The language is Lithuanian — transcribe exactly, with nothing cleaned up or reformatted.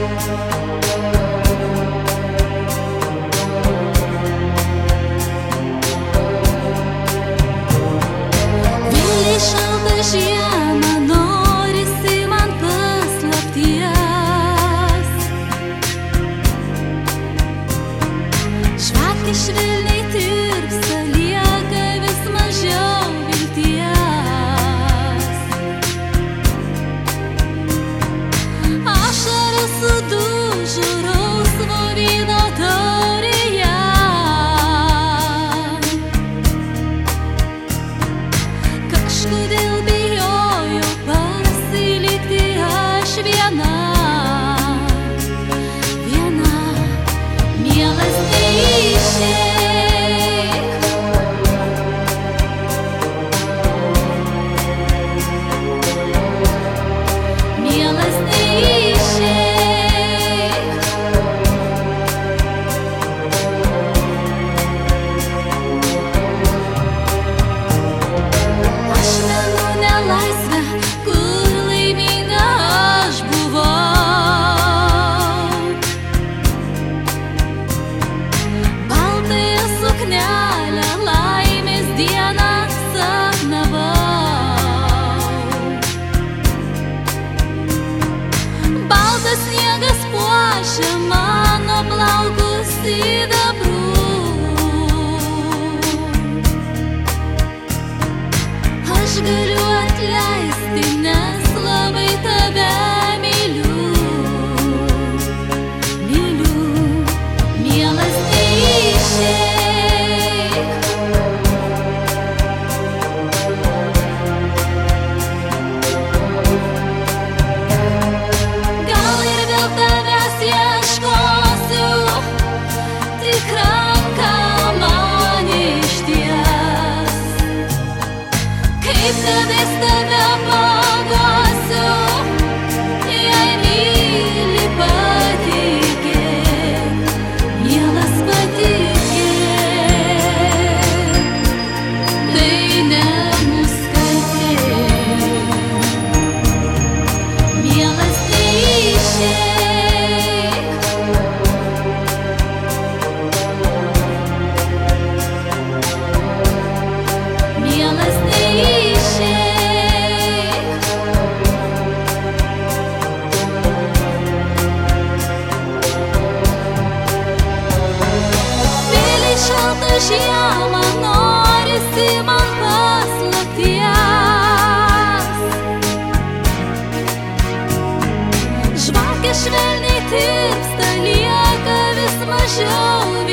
Žiemą norisi man paslapties, žvakė švelniai tirpsta, lieka vis mažiau vilties. Ašaros sudužo rausvo vyno taurėje, kažkodėl bijojau pasilikti aš viena, viena, mielas neišeik. Mielas neišeik. Aš menu nelaisvę, kur laiminga aš buvau. Baltąją suknelę laimės dieną sapnavau. Baltas sniegas puošia mano plaukus sidabru. Aš galiu atleisti, nes labai tave myliu, myliu, mielas neišeik. Gal ir vėl tavęs ieškosiu, tik ranką man išties. Kaip kadais tave paguosiu, jei myli patikėk, mielas patikėk, tai ne mūsų kaltė. Mielas neišeik. Mielas neišeik. Vėliai šaltą žiemą norisi man paslapties, žvakė švelniai tirpsta, lieka vis mažiau